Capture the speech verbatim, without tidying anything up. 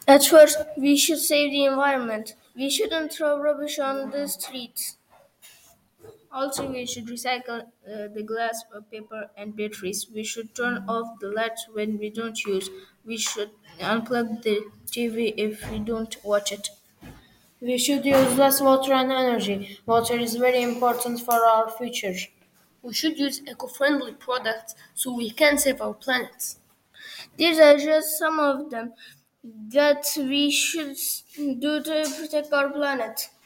At first, we should save the environment. We shouldn't throw rubbish on the streets. Also, we should recycle uh, the glass, uh, paper, and batteries. We should turn off the lights when we don't use. We should unplug the T V if we don't watch it. We should use less water and energy. Water is very important for our future. We should use eco-friendly products so we can save our planet. These are just some of them that we should do to protect our planet.